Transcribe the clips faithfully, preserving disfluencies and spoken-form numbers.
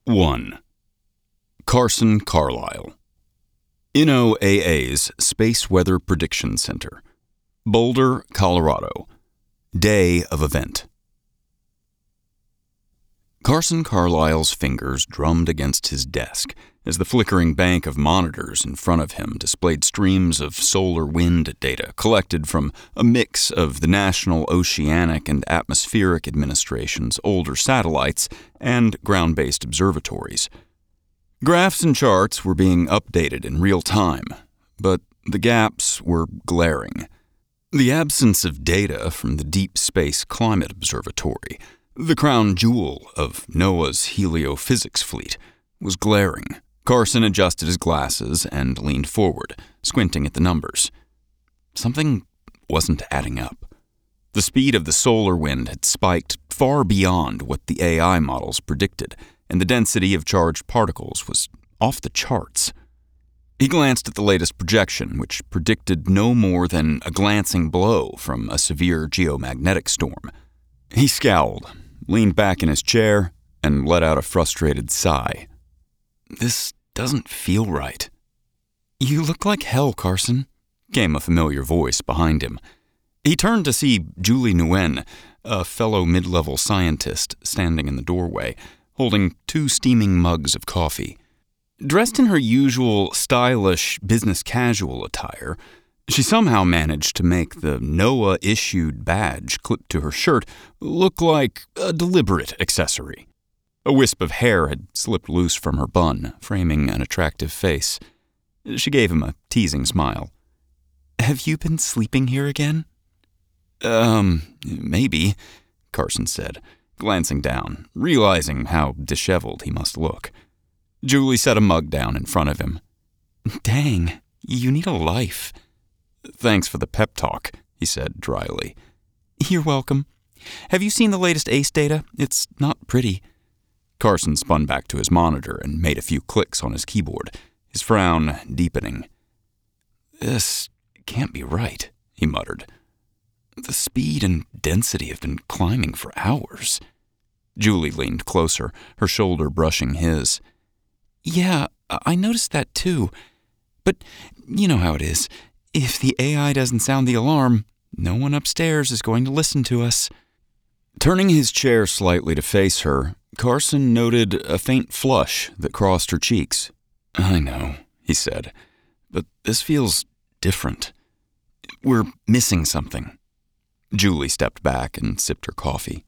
one. Carson Carlyle. N O A A's Space Weather Prediction Center. Boulder, Colorado. Day of event. Carson Carlyle's fingers drummed against his desk as the flickering bank of monitors in front of him displayed streams of solar wind data collected from a mix of the National Oceanic and Atmospheric Administration's older satellites and ground-based observatories. Graphs and charts were being updated in real time, but the gaps were glaring. The absence of data from the Deep Space Climate Observatory, the crown jewel of NOAA's heliophysics fleet, was glaring. Carson adjusted his glasses and leaned forward, squinting at the numbers. Something wasn't adding up. The speed of the solar wind had spiked far beyond what the A I models predicted, and the density of charged particles was off the charts. He glanced at the latest projection, which predicted no more than a glancing blow from a severe geomagnetic storm. He scowled, leaned back in his chair, and let out a frustrated sigh. This doesn't feel right. "You look like hell, Carson," came a familiar voice behind him. He turned to see Julie Nguyen, a fellow mid-level scientist, standing in the doorway, holding two steaming mugs of coffee. Dressed in her usual stylish business-casual attire, she somehow managed to make the NOAA-issued badge clipped to her shirt look like a deliberate accessory. A wisp of hair had slipped loose from her bun, framing an attractive face. She gave him a teasing smile. "Have you been sleeping here again?" Um, maybe, Carson said, glancing down, realizing how disheveled he must look. Julie set a mug down in front of him. "Dang, you need a life." "Thanks for the pep talk," he said dryly. "You're welcome. Have you seen the latest A C E data? It's not pretty." Carson spun back to his monitor and made a few clicks on his keyboard, his frown deepening. "This can't be right," he muttered. "The speed and density have been climbing for hours." Julie leaned closer, her shoulder brushing his. "Yeah, I noticed that too. But you know how it is. If the A I doesn't sound the alarm, no one upstairs is going to listen to us." Turning his chair slightly to face her, Carson noted a faint flush that crossed her cheeks. "I know," he said, "but this feels different. We're missing something." Julie stepped back and sipped her coffee.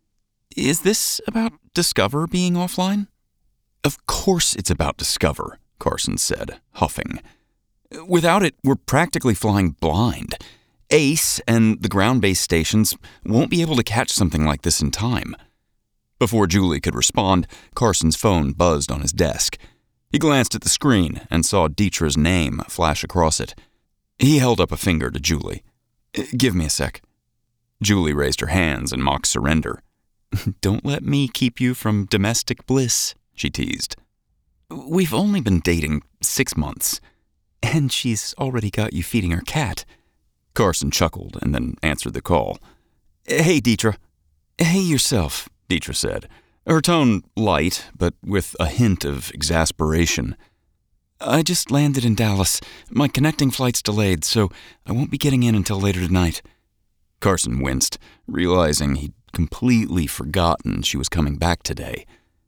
"Is this about Discover being offline?" "Of course it's about Discover," Carson said, huffing. "Without it, we're practically flying blind. ACE and the ground-based stations won't be able to catch something like this in time." Before Julie could respond, Carson's phone buzzed on his desk. He glanced at the screen and saw Dietra's name flash across it. He held up a finger to Julie. "Give me a sec." Julie raised her hands in mock surrender. "Don't let me keep you from domestic bliss," she teased. "We've only been dating six months, and she's already got you feeding her cat." Carson chuckled and then answered the call. "Hey, Dietra." "Hey yourself," Dietra said, her tone light, but with a hint of exasperation. "I just landed in Dallas. My connecting flight's delayed, so I won't be getting in until later tonight." Carson winced, realizing he'd completely forgotten she was coming back today.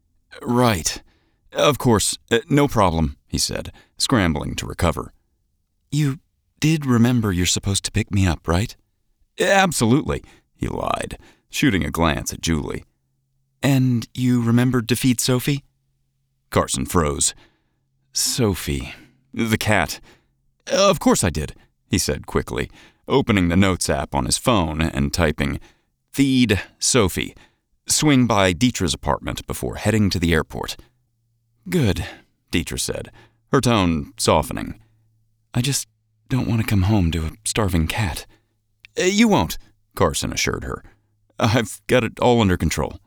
"Right. Of course, uh, no problem," he said, scrambling to recover. "You did remember you're supposed to pick me up, right?" "Absolutely," he lied, shooting a glance at Julie. "And you remembered to feed Sophie?" Carson froze. "Sophie. The cat. Of course I did," he said quickly, opening the Notes app on his phone and typing, "Feed Sophie. Swing by Dietra's apartment before heading to the airport." "Good," Dietra said, her tone softening. "I just don't want to come home to a starving cat." "You won't," Carson assured her. "I've got it all under control."